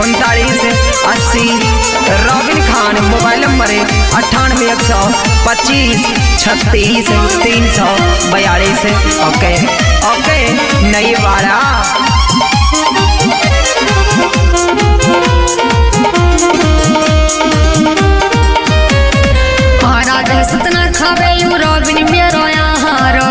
3980। Robin Khan mobile number 98 125 36 342। Okay okay नई वाला सतना खावे यू रॉबिन मेरो यारो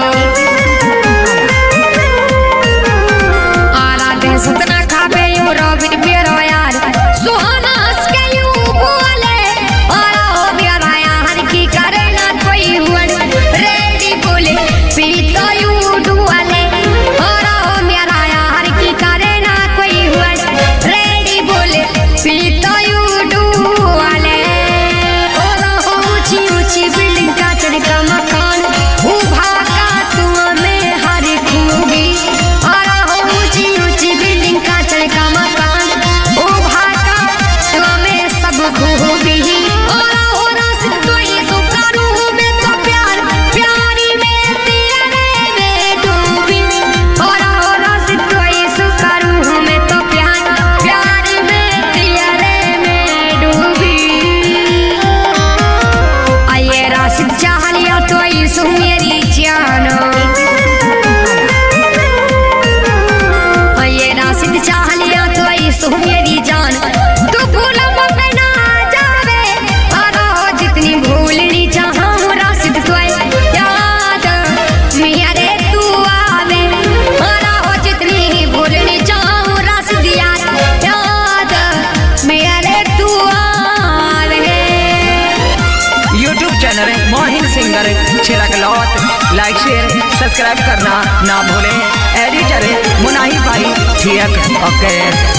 आराधे सतना खावे यू रॉबिन मेरो यार सुहाना हंस के यू बोले आरा हो मेरा यार की करे ना कोई हुन रेडी बोले पीता यू डुआले आरा हो मेरा यार की करे ना कोई हुन रेडी बोले पीता यू डुआले आरा हो ऊंची ऊंची बिल्डिंग का चढ़का मकान उभा का तुआ में हर खूबी आरा हो ऊंची ऊंची बिल्डिंग का चढ़का मकान उभा का तुआ में सब खूबी आरा हो रस तो ये सुकारू में तो प्यार प्यारी में तेरे में डूबी आरा हो रस तो ये सुकारू में तो प्यार प्यारी में तेरे में डूबी आये राशिद चाह लिया तो यीशु मेरी जानो आये राशिद चाह लिया तो यीशु मेरी जान तू भूलो मत ना जावे आरा हो जितनी भूलनी चाहूं राशिद तो याद मेरे तू आवे आरा हो जितनी भूलनी चाहूं राशिद याद मेरे तू आवे। YouTube channel Mohin singer Chhilkalaut like share subscribe करना ना भूलें। एडिटर मुनाही भाई ठीक ओके।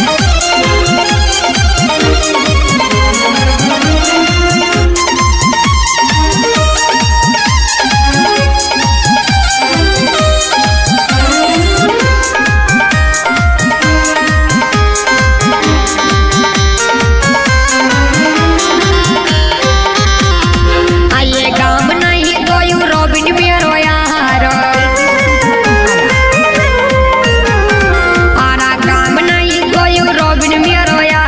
आइए गाम नहीं गोयू रॉबिन मेरो यारो आरा गाम नहीं गोयू रॉबिन मेरो यारो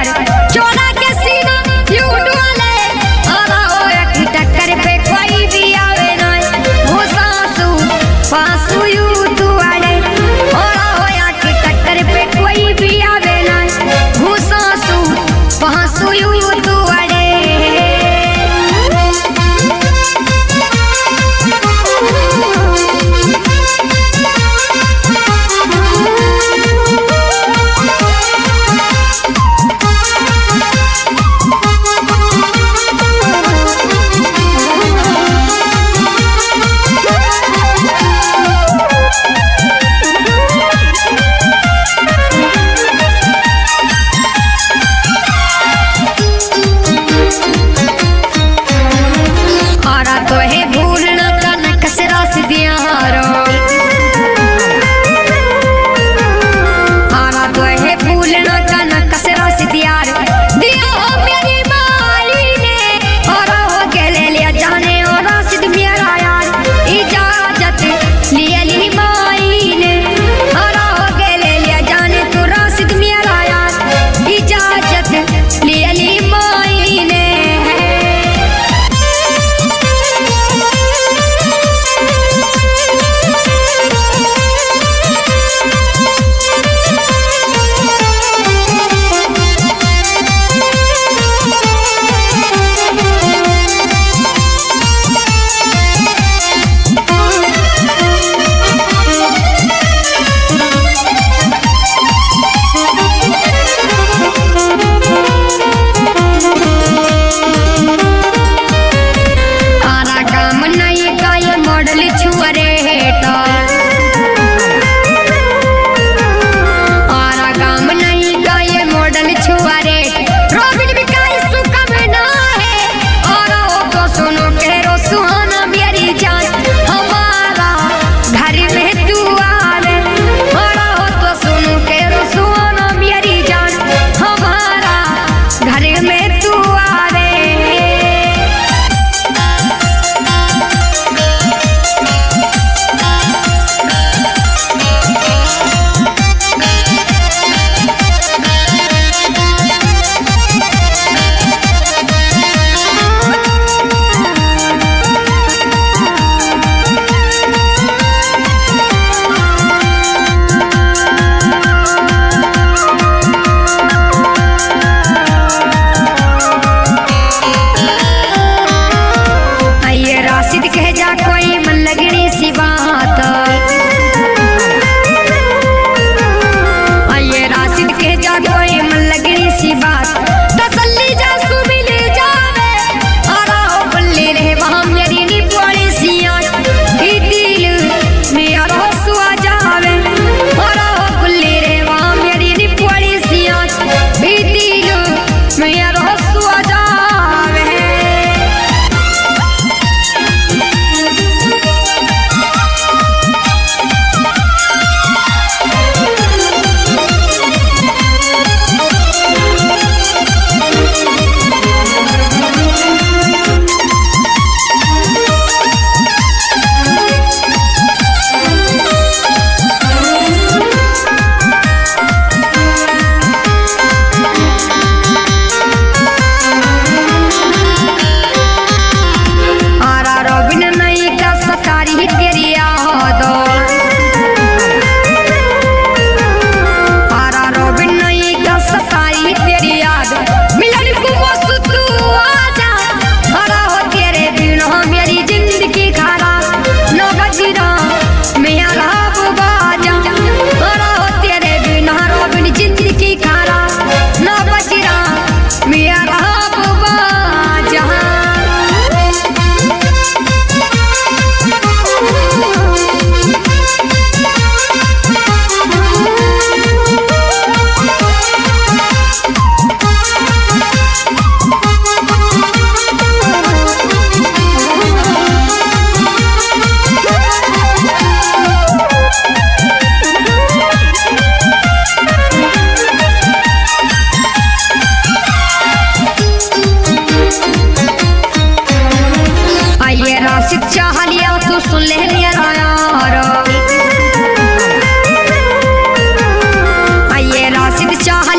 चाहल